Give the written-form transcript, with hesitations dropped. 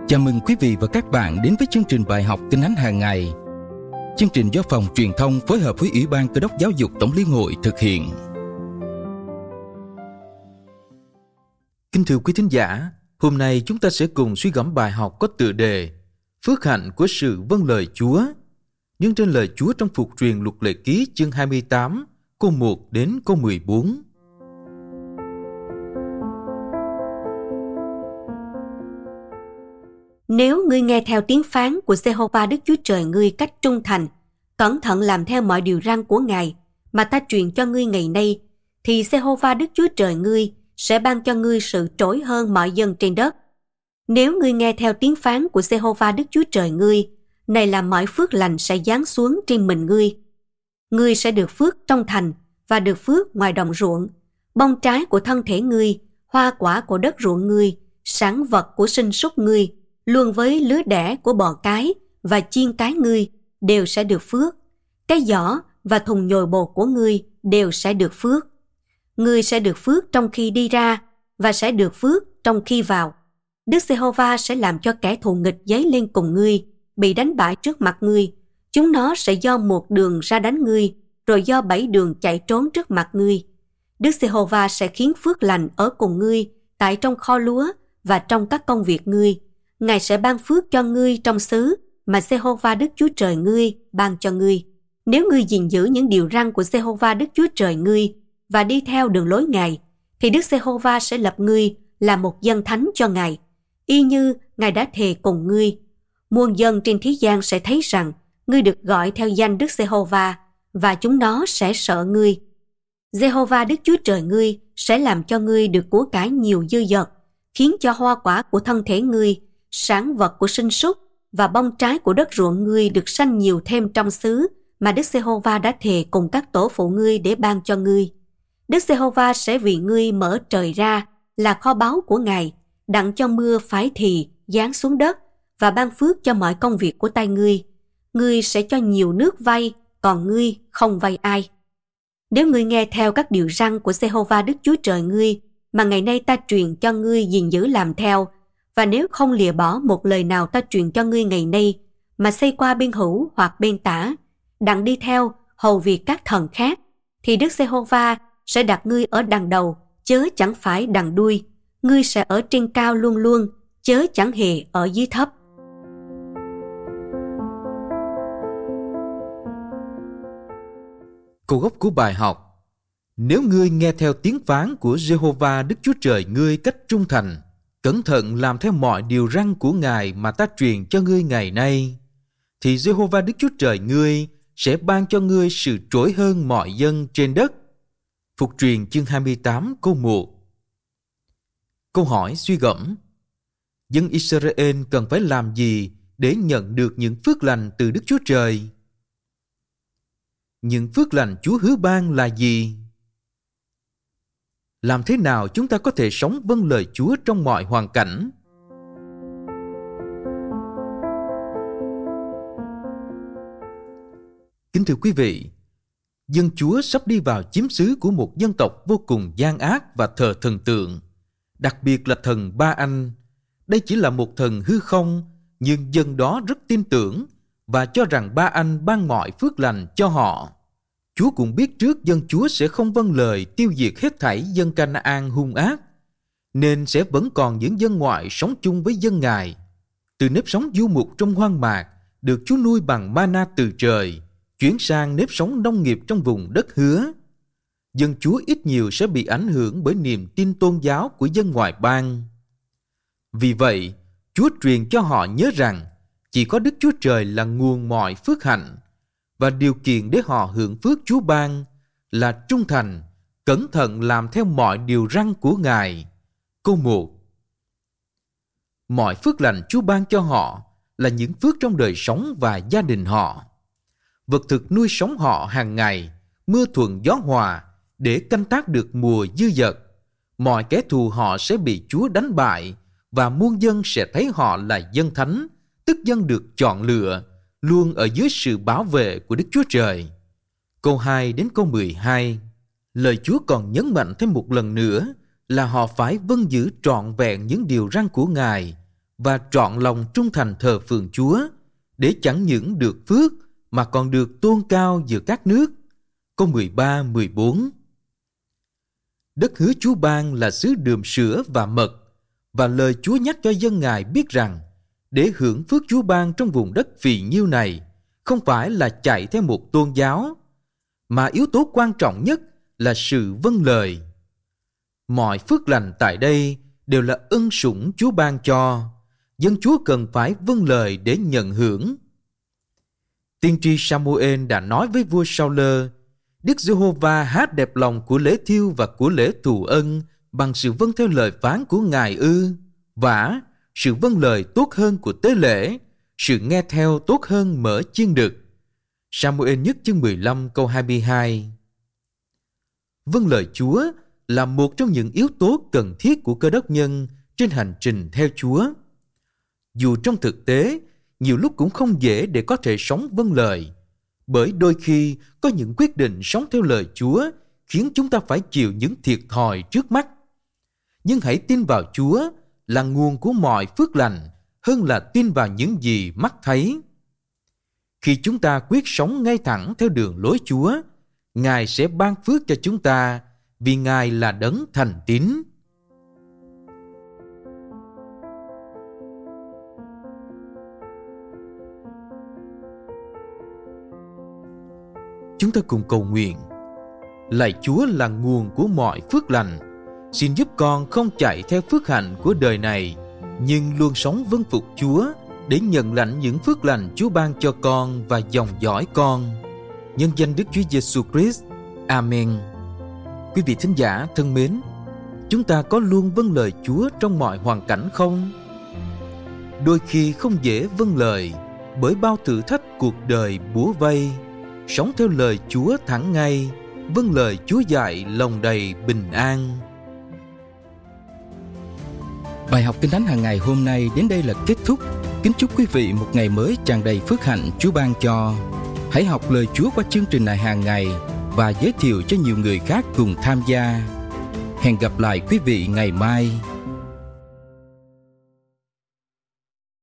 Chào mừng quý vị và các bạn đến với chương trình bài học Kinh Thánh hàng ngày. Chương trình do Phòng Truyền thông phối hợp với Ủy ban Cơ đốc Giáo dục Tổng Liên hội thực hiện. Kính thưa quý thính giả, hôm nay chúng ta sẽ cùng suy gẫm bài học có tựa đề Phước hạnh của sự vâng lời Chúa, nhưng trên lời Chúa trong Phục truyền Luật Lệ Ký chương 28, câu 1 đến câu 14. Nếu ngươi nghe theo tiếng phán của Giê-hô-va Đức Chúa Trời ngươi cách trung thành, cẩn thận làm theo mọi điều răn của Ngài mà ta truyền cho ngươi ngày nay, thì Giê-hô-va Đức Chúa Trời ngươi sẽ ban cho ngươi sự trỗi hơn mọi dân trên đất. Nếu ngươi nghe theo tiếng phán của Giê-hô-va Đức Chúa Trời ngươi, này là mọi phước lành sẽ giáng xuống trên mình ngươi. Ngươi sẽ được phước trong thành và được phước ngoài đồng ruộng, bông trái của thân thể ngươi, hoa quả của đất ruộng ngươi, sản vật của sinh súc ngươi, luôn với lứa đẻ của bò cái và chiên cái ngươi đều sẽ được phước. Cái giỏ và thùng nhồi bột của ngươi đều sẽ được phước. Ngươi sẽ được phước trong khi đi ra và sẽ được phước trong khi vào. Đức Giê-hô-va sẽ làm cho kẻ thù nghịch dấy lên cùng ngươi, bị đánh bại trước mặt ngươi. Chúng nó sẽ do một đường ra đánh ngươi, rồi do 7 đường chạy trốn trước mặt ngươi. Đức Giê-hô-va sẽ khiến phước lành ở cùng ngươi tại trong kho lúa và trong các công việc ngươi. Ngài sẽ ban phước cho ngươi trong xứ mà Giê-hô-va Đức Chúa Trời ngươi ban cho ngươi. Nếu ngươi gìn giữ những điều răn của Giê-hô-va Đức Chúa Trời ngươi và đi theo đường lối Ngài, thì Đức Giê-hô-va sẽ lập ngươi là một dân thánh cho Ngài, y như Ngài đã thề cùng ngươi. Muôn dân trên thế gian sẽ thấy rằng ngươi được gọi theo danh Đức Giê-hô-va, và chúng nó sẽ sợ ngươi. Giê-hô-va Đức Chúa Trời ngươi sẽ làm cho ngươi được của cải nhiều dư dật, khiến cho hoa quả của thân thể ngươi, sản vật của sinh súc và bông trái của đất ruộng ngươi được sanh nhiều thêm trong xứ mà Đức Giê-hô-va đã thề cùng các tổ phụ ngươi để ban cho ngươi. Đức Giê-hô-va sẽ vì ngươi mở trời ra là kho báu của Ngài, đặng cho mưa phải thì giáng xuống đất và ban phước cho mọi công việc của tay ngươi. Ngươi sẽ cho nhiều nước vay, còn ngươi không vay ai. Nếu ngươi nghe theo các điều răn của Giê-hô-va Đức Chúa Trời ngươi mà ngày nay ta truyền cho ngươi gìn giữ làm theo, và nếu không lìa bỏ một lời nào ta truyền cho ngươi ngày nay, mà xây qua bên hữu hoặc bên tả, đặng đi theo hầu việc các thần khác, thì Đức Giê-hô-va sẽ đặt ngươi ở đằng đầu, chớ chẳng phải đằng đuôi. Ngươi sẽ ở trên cao luôn luôn, chớ chẳng hề ở dưới thấp. Câu gốc của bài học: Nếu ngươi nghe theo tiếng phán của Giê-hô-va Đức Chúa Trời ngươi cách trung thành, cẩn thận làm theo mọi điều răn của Ngài mà ta truyền cho ngươi ngày nay, thì Giê-hô-va Đức Chúa Trời ngươi sẽ ban cho ngươi sự trỗi hơn mọi dân trên đất. Phục truyền chương 28 câu 1. Câu hỏi suy gẫm: dân Israel cần phải làm gì để nhận được những phước lành từ Đức Chúa Trời? Những phước lành Chúa hứa ban là gì? Làm thế nào chúng ta có thể sống vâng lời Chúa trong mọi hoàn cảnh? Kính thưa quý vị, dân Chúa sắp đi vào chiếm xứ của một dân tộc vô cùng gian ác và thờ thần tượng, đặc biệt là thần Ba Anh. Đây chỉ là một thần hư không, nhưng dân đó rất tin tưởng và cho rằng Ba Anh ban mọi phước lành cho họ. Chúa cũng biết trước dân Chúa sẽ không vâng lời tiêu diệt hết thảy dân Ca-na-an hung ác, nên sẽ vẫn còn những dân ngoại sống chung với dân Ngài. Từ nếp sống du mục trong hoang mạc, được Chúa nuôi bằng ma-na từ trời, chuyển sang nếp sống nông nghiệp trong vùng đất hứa. Dân Chúa ít nhiều sẽ bị ảnh hưởng bởi niềm tin tôn giáo của dân ngoại bang. Vì vậy, Chúa truyền cho họ nhớ rằng chỉ có Đức Chúa Trời là nguồn mọi phước hạnh, và điều kiện để họ hưởng phước Chúa ban là trung thành, cẩn thận làm theo mọi điều răn của Ngài. Câu 1. Mọi phước lành Chúa ban cho họ là những phước trong đời sống và gia đình họ. Vật thực nuôi sống họ hàng ngày, mưa thuận gió hòa, để canh tác được mùa dư dật. Mọi kẻ thù họ sẽ bị Chúa đánh bại, và muôn dân sẽ thấy họ là dân thánh, tức dân được chọn lựa, luôn ở dưới sự bảo vệ của Đức Chúa Trời. Câu 2 đến câu 12, lời Chúa còn nhấn mạnh thêm một lần nữa là họ phải vâng giữ trọn vẹn những điều răn của Ngài và trọn lòng trung thành thờ phượng Chúa, để chẳng những được phước mà còn được tôn cao giữa các nước. Câu 13-14. Đất hứa Chúa ban là xứ đượm sữa và mật, và lời Chúa nhắc cho dân Ngài biết rằng để hưởng phước Chúa ban trong vùng đất phì nhiêu này không phải là chạy theo một tôn giáo, mà yếu tố quan trọng nhất là sự vâng lời. Mọi phước lành tại đây đều là ân sủng Chúa ban cho, dân Chúa cần phải vâng lời để nhận hưởng. Tiên tri Sa-mu-ên đã nói với vua Sa-ulơ: Đức Giê-hô-va hát đẹp lòng của lễ thiêu và của lễ thù ân bằng sự vâng theo lời phán của Ngài ư? Vả, sự vâng lời tốt hơn của tế lễ, sự nghe theo tốt hơn mỡ chiên đực. Sa-mu-ên nhất chương 15 câu 22. Vâng lời Chúa là một trong những yếu tố cần thiết của Cơ Đốc nhân trên hành trình theo Chúa. Dù trong thực tế, nhiều lúc cũng không dễ để có thể sống vâng lời, bởi đôi khi có những quyết định sống theo lời Chúa khiến chúng ta phải chịu những thiệt thòi trước mắt. Nhưng hãy tin vào Chúa là nguồn của mọi phước lành hơn là tin vào những gì mắt thấy. Khi chúng ta quyết sống ngay thẳng theo đường lối Chúa, Ngài sẽ ban phước cho chúng ta vì Ngài là đấng thành tín. Chúng ta cùng cầu nguyện. Lạy Chúa là nguồn của mọi phước lành, xin giúp con không chạy theo phước hạnh của đời này, nhưng luôn sống vâng phục Chúa để nhận lãnh những phước lành Chúa ban cho con và dòng dõi con. Nhân danh Đức Chúa Giêsu Christ. Amen. Quý vị thính giả thân mến, chúng ta có luôn vâng lời Chúa trong mọi hoàn cảnh không? Đôi khi không dễ vâng lời bởi bao thử thách cuộc đời bủa vây. Sống theo lời Chúa thẳng ngay, vâng lời Chúa dạy lòng đầy bình an. Bài học Kinh Thánh hàng ngày hôm nay đến đây là kết thúc. Kính chúc quý vị một ngày mới tràn đầy phước hạnh Chúa ban cho. Hãy học lời Chúa qua chương trình này hàng ngày và giới thiệu cho nhiều người khác cùng tham gia. Hẹn gặp lại quý vị ngày mai.